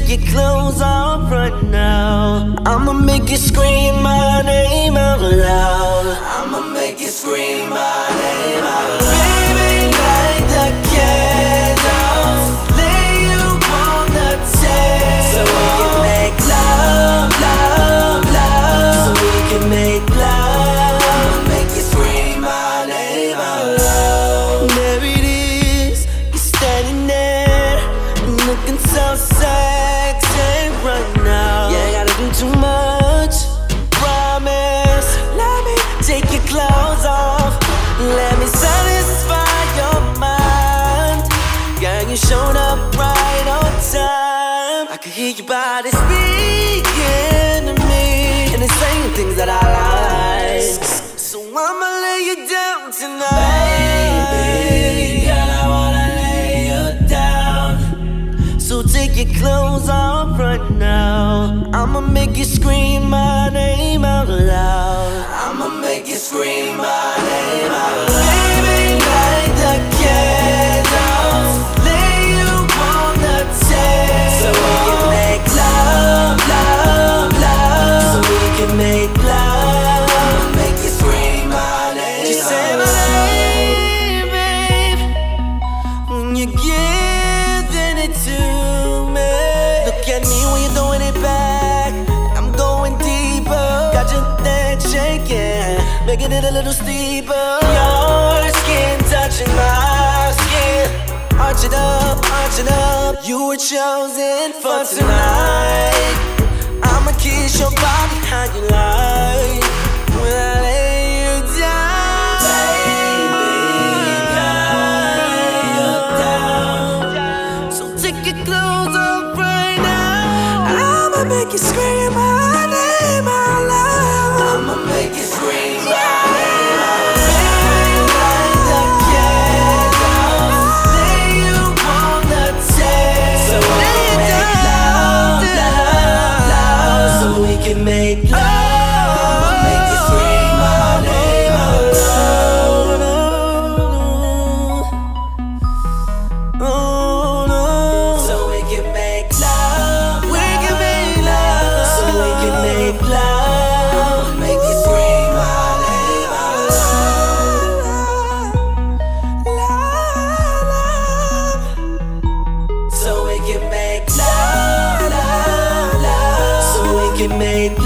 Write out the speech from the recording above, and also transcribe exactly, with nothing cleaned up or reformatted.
take your clothes off right now. I'ma make you scream my name out loud. I'ma make you scream my name out loud. Baby, light the candles, lay you on the table, so we can make love, love, love. So we can make love. I'ma make you scream my name out loud. There it is, you're standing there, looking so sexy right now. Yeah, I gotta do too much. Promise, let me take your clothes off. Let me satisfy your mind. Girl, you showed up right on time. I can hear your body speaking to me, and it's saying things that I like. So I'ma lay you down tonight. Baby, girl, I wanna lay you down. So take your clothes off right now. I'ma make you scream my name out loud. I'ma make you scream my name out loud. Baby, light the candles, lay you on the table, so we can make love, love, love. So we can make love. I'ma make you scream my name. Just say my name, babe, when you're giving it to me. Look at me when you're throwing it back. I'm going deeper. Got your neck shaking, making it a little steeper. Your skin touching my skin. Arch it up, arch it up. You were chosen for tonight. I'ma kiss your body how you like when I lay you down. Baby, lay you down. So take your clothes off right now. I'ma make you scream my name out loud. I'ma make you scream my name out loud. Baby, light the candles, lay you on the table, so we can make love, love, love. So we can make love. I'ma make you scream my name out loud. Oh, no. So we can make love, we can make love. So we can make love. Make you scream my name out loud. So we can make love, love, love. So we can make